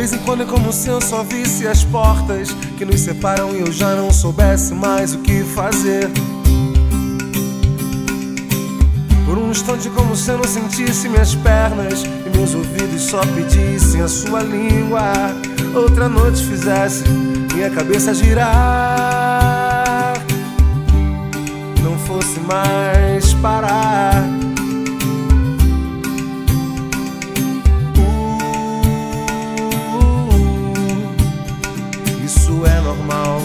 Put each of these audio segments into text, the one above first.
vez em quando é como se eu só visse as portas que nos separam e eu já não soubesse mais o que fazer. Por um instante como se eu não sentisse minhas pernas e meus ouvidos só pedissem a sua língua. Outra noite fizesse minha cabeça girar, não fosse mais parar. Isso é normal.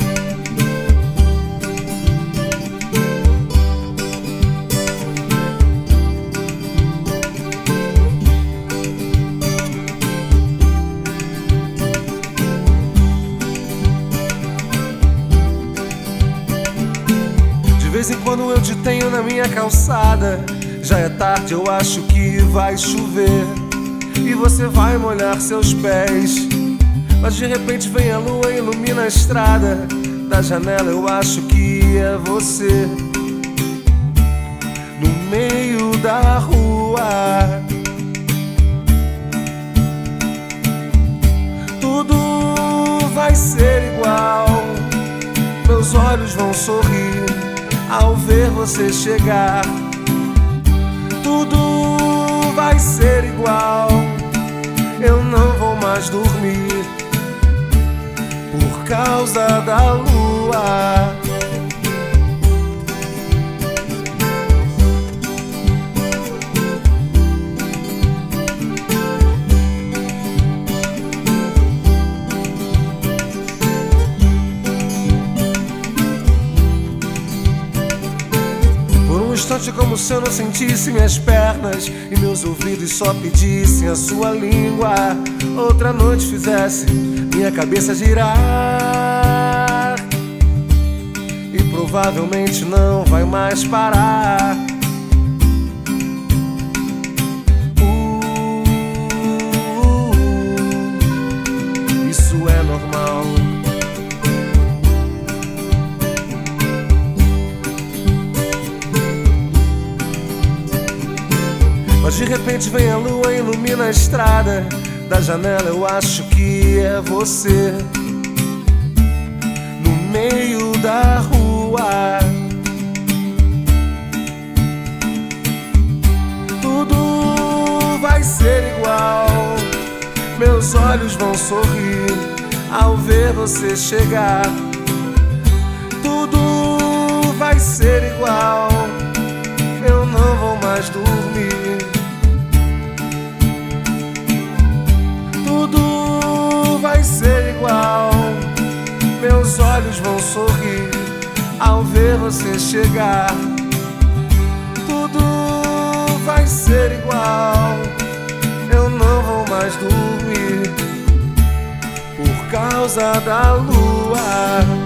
De vez em quando eu te tenho na minha calçada. Já é tarde, eu acho que vai chover e você vai molhar seus pés. Mas de repente vem a lua e ilumina a estrada. Da janela eu acho que é você, no meio da rua. Tudo vai ser igual, meus olhos vão sorrir ao ver você chegar. Tudo vai ser igual, eu não vou mais dormir por causa da lua. Por um instante como se eu não sentisse minhas pernas e meus ouvidos só pedissem a sua língua. Outra noite fizesse minha cabeça girar e provavelmente não vai mais parar. Isso é normal. Mas de repente vem a lua e ilumina a estrada. Da janela eu acho que é você, no meio da rua. Tudo vai ser igual, meus olhos vão sorrir ao ver você chegar. Tudo vai ser igual, eu não vou mais dormir. Tudo vai ser igual, meus olhos vão sorrir ao ver você chegar. Tudo vai ser igual, eu não vou mais dormir por causa da lua.